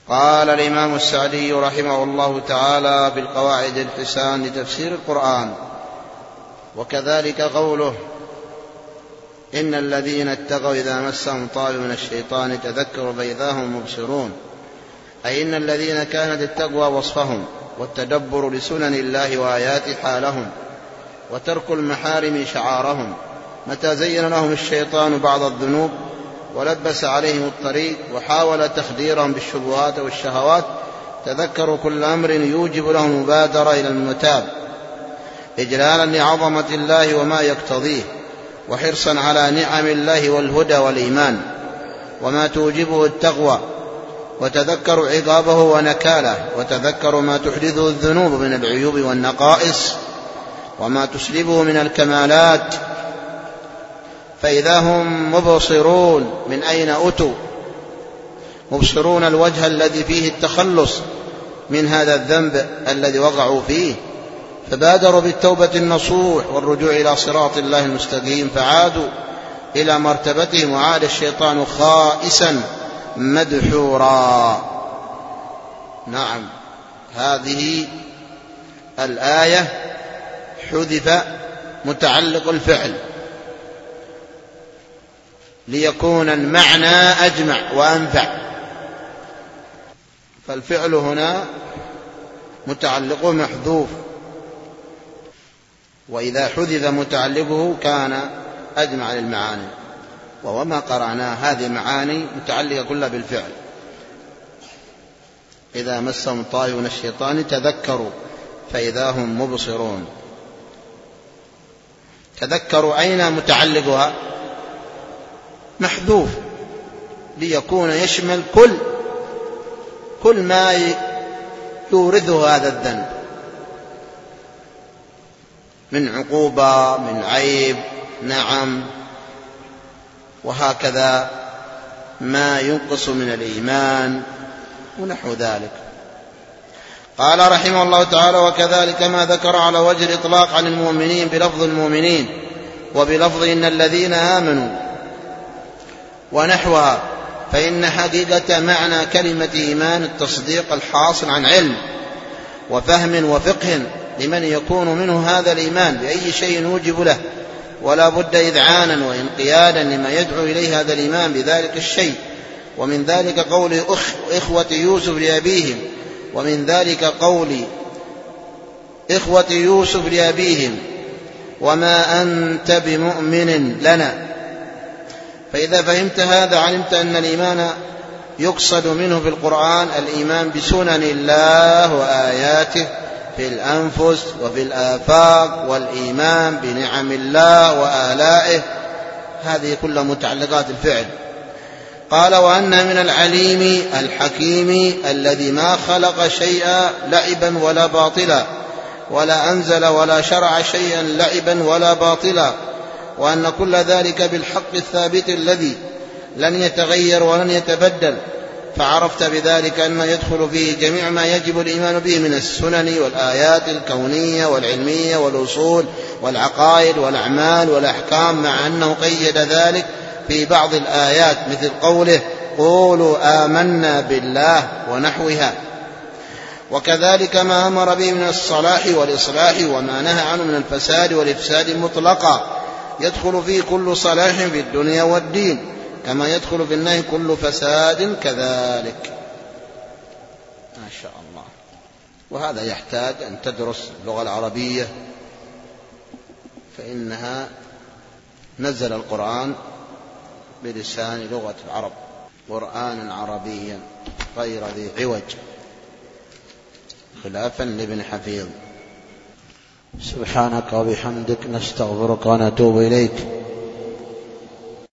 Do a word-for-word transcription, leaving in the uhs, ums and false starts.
قال الإمام السعدي رحمه الله تعالى بالقواعد الحسان لتفسير القرآن: وكذلك قوله: إن الذين اتقوا إذا مسهم طائف من الشيطان تذكروا فإذا هم مبصرون، أي إن الذين كانت التقوى وصفهم والتدبر لسنن الله وآيات حالهم وترك المحارم شعارهم، متى زين لهم الشيطان بعض الذنوب ولبس عليهم الطريق وحاول تخديرهم بالشبهات والشهوات تذكروا كل أمر يوجب لهم المبادرة إلى المتاب، إجلالا لعظمة الله وما يقتضيه، وحرصا على نعم الله والهدى والإيمان وما توجبه التقوى، وتذكروا عقابه ونكاله، وتذكروا ما تحدثه الذنوب من العيوب والنقائص وما تسلبه من الكمالات، فإذا هم مبصرون. من أين أتوا؟ مبصرون الوجه الذي فيه التخلص من هذا الذنب الذي وقعوا فيه، فبادروا بالتوبة النصوح والرجوع إلى صراط الله المستقيم، فعادوا إلى مرتبتهم، وعاد الشيطان خائسا مدحورا. نعم، هذه الآية حذف متعلق الفعل ليكون المعنى أجمع وأنفع، فالفعل هنا متعلقه محذوف، وإذا حذف متعلقه كان أجمع للمعاني، وما قرأناه هذه معاني متعلقة كلها بالفعل. إذا مسهم طائف من الشيطان تذكروا فإذا هم مبصرون. تذكروا أين متعلقها؟ محذوف ليكون يشمل كل كل ما يورثه هذا الذنب من عقوبة، من عيب، نعم، وهكذا ما ينقص من الإيمان ونحو ذلك. قال رحمه الله تعالى: وكذلك ما ذكر على وجه الإطلاق عن المؤمنين بلفظ المؤمنين وبلفظ إن الذين آمنوا ونحوها، فإن حقيقة معنى كلمة إيمان التصديق الحاصل عن علم وفهم وفقه لمن يكون منه هذا الإيمان بأي شيء يوجب له، ولا بد إذعانا وإنقيادا لما يدعو إليه هذا الإيمان بذلك الشيء. ومن ذلك قول إخوة يوسف لأبيهم ومن ذلك قول إخوة يوسف لأبيهم: وما أنت بمؤمن لنا. فإذا فهمت هذا علمت أن الإيمان يقصد منه في القرآن الإيمان بسنن الله وآياته في الأنفس وفي الآفاق، والإيمان بنعم الله وآلائه، هذه كلها متعلقات الفعل. قال: وأن من العليم الحكيم الذي ما خلق شيئا لعبا ولا باطلا، ولا أنزل ولا شرع شيئا لعبا ولا باطلا، وأن كل ذلك بالحق الثابت الذي لن يتغير ولن يتبدل، فعرفت بذلك أن يدخل فيه جميع ما يجب الإيمان به من السنن والآيات الكونية والعلمية والأصول والعقائد والأعمال والأحكام، مع أنه قيد ذلك في بعض الآيات مثل قوله: قولوا آمنا بالله ونحوها. وكذلك ما أمر به من الصلاح والإصلاح وما نهى عنه من الفساد والإفساد مطلقا، يدخل فيه كل صلاح في الدنيا والدين، كما يدخل في النهي كل فساد كذلك. ما شاء الله. وهذا يحتاج أن تدرس اللغة العربية، فإنها نزل القرآن بلسان لغة العرب قرآنا عربيا غير ذي عوج، خلافا لابن حفيظ. سبحانك وبحمدك نستغفرك ونتوب إليك.